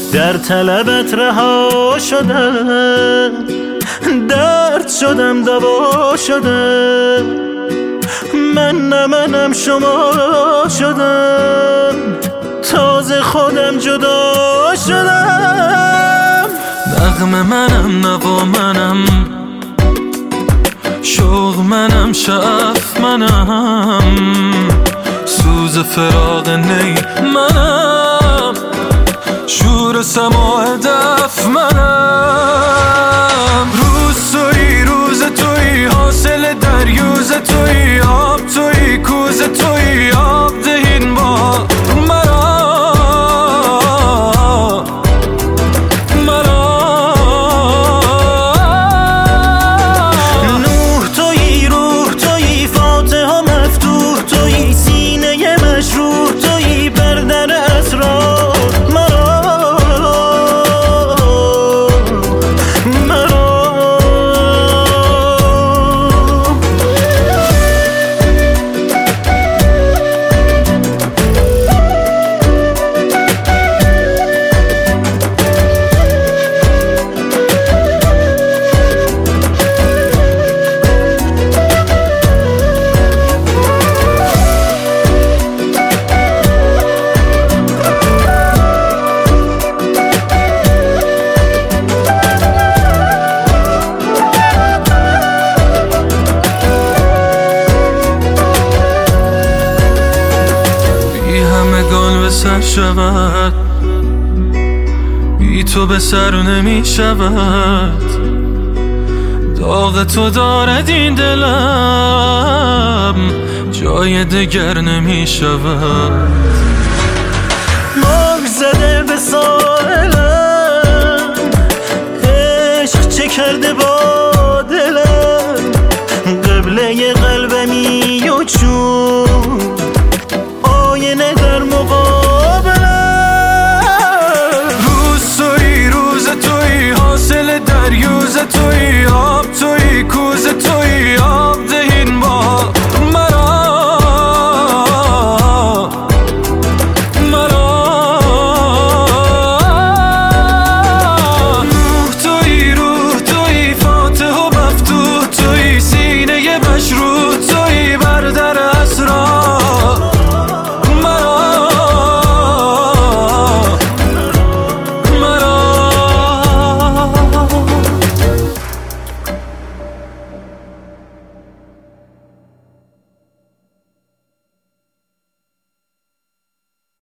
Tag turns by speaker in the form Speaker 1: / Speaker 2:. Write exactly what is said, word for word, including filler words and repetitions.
Speaker 1: در طلبت رها شدم، درد شدم دوا شدم، من نه منم شما شدم، تازه خودم جدا شدم.
Speaker 2: نغمه منم نوا منم، شوق منم شعف منم، سوز فراق نی منم، شور سماع دف منم. روز توی روز توی حاصل دریوز توی، آب توی کوز توی، آب دهین با مرا مرا.
Speaker 1: نوح توی روح توی فاتح و مفتوح توی، سینه مشروح توی بر در اسرار مرا مرا.
Speaker 2: به سر شود، بی تو به سر نمی شود، داغ تو دارد این دلم، جای دگر نمی شود.
Speaker 1: موج زده به ساحلم، عشق چه کرده با دلم، قبله قلبمی و چون آینه در مقابلم.
Speaker 2: روز توی روز توی حاصل دریوز توی، آب توی کوز توی، آب